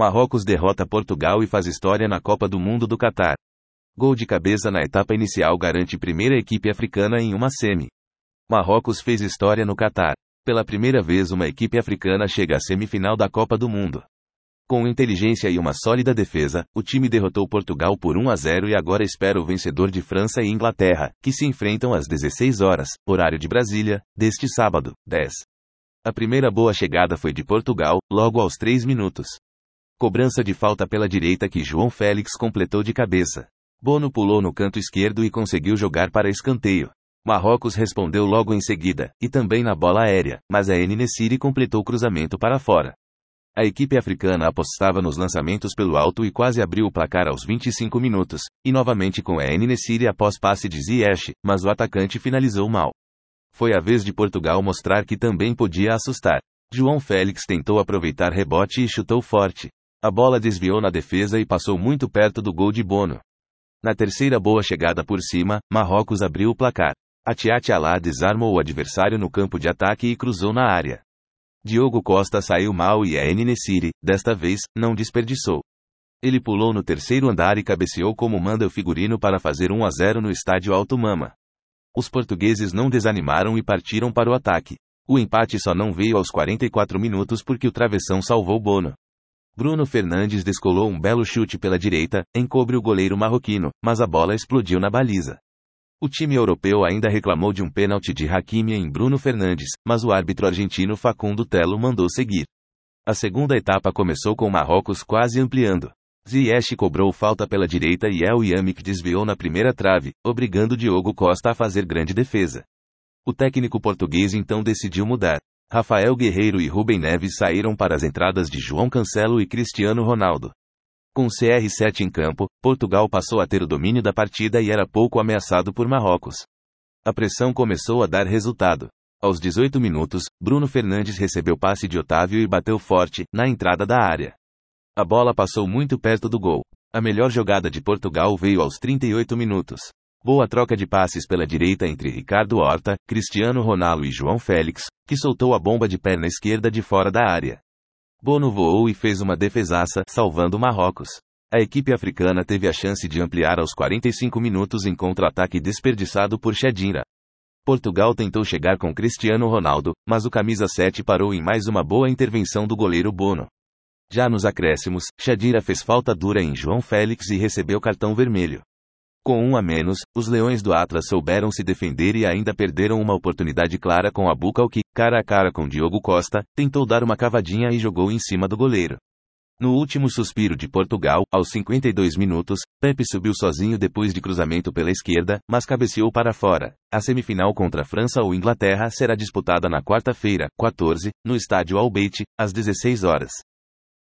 Marrocos derrota Portugal e faz história na Copa do Mundo do Catar. Gol de cabeça na etapa inicial garante primeira equipe africana em uma semi. Marrocos fez história no Catar. Pela primeira vez uma equipe africana chega à semifinal da Copa do Mundo. Com inteligência e uma sólida defesa, o time derrotou Portugal por 1-0 e agora espera o vencedor de França e Inglaterra, que se enfrentam às 16 horas, horário de Brasília, deste sábado, 10. A primeira boa chegada foi de Portugal, logo aos 3 minutos. Cobrança de falta pela direita que João Félix completou de cabeça. Bono pulou no canto esquerdo e conseguiu jogar para escanteio. Marrocos respondeu logo em seguida, e também na bola aérea, mas a En-Nesyri completou o cruzamento para fora. A equipe africana apostava nos lançamentos pelo alto e quase abriu o placar aos 25 minutos, e novamente com a En-Nesyri após passe de Ziyech, mas o atacante finalizou mal. Foi a vez de Portugal mostrar que também podia assustar. João Félix tentou aproveitar rebote e chutou forte. A bola desviou na defesa e passou muito perto do gol de Bono. Na terceira boa chegada por cima, Marrocos abriu o placar. Atiati Alá desarmou o adversário no campo de ataque e cruzou na área. Diogo Costa saiu mal e a En-Nesyri, desta vez, não desperdiçou. Ele pulou no terceiro andar e cabeceou como manda o figurino para fazer 1-0 no estádio Alto Mama. Os portugueses não desanimaram e partiram para o ataque. O empate só não veio aos 44 minutos porque o travessão salvou Bono. Bruno Fernandes descolou um belo chute pela direita, encobre o goleiro marroquino, mas a bola explodiu na baliza. O time europeu ainda reclamou de um pênalti de Hakimi em Bruno Fernandes, mas o árbitro argentino Facundo Telo mandou seguir. A segunda etapa começou com Marrocos quase ampliando. Ziyech cobrou falta pela direita e El Yamik desviou na primeira trave, obrigando Diogo Costa a fazer grande defesa. O técnico português então decidiu mudar. Rafael Guerreiro e Rubem Neves saíram para as entradas de João Cancelo e Cristiano Ronaldo. Com CR7 em campo, Portugal passou a ter o domínio da partida e era pouco ameaçado por Marrocos. A pressão começou a dar resultado. Aos 18 minutos, Bruno Fernandes recebeu passe de Otávio e bateu forte, na entrada da área. A bola passou muito perto do gol. A melhor jogada de Portugal veio aos 38 minutos. Boa troca de passes pela direita entre Ricardo Horta, Cristiano Ronaldo e João Félix, que soltou a bomba de perna esquerda de fora da área. Bono voou e fez uma defesaça, salvando Marrocos. A equipe africana teve a chance de ampliar aos 45 minutos em contra-ataque desperdiçado por Chedira. Portugal tentou chegar com Cristiano Ronaldo, mas o camisa 7 parou em mais uma boa intervenção do goleiro Bono. Já nos acréscimos, Chedira fez falta dura em João Félix e recebeu cartão vermelho. Com 1 a menos, os Leões do Atlas souberam se defender e ainda perderam uma oportunidade clara com Aboukal que, cara a cara com Diogo Costa, tentou dar uma cavadinha e jogou em cima do goleiro. No último suspiro de Portugal, aos 52 minutos, Pepe subiu sozinho depois de cruzamento pela esquerda, mas cabeceou para fora. A semifinal contra França ou Inglaterra será disputada na quarta-feira, 14, no estádio Al Bayt, às 16 horas.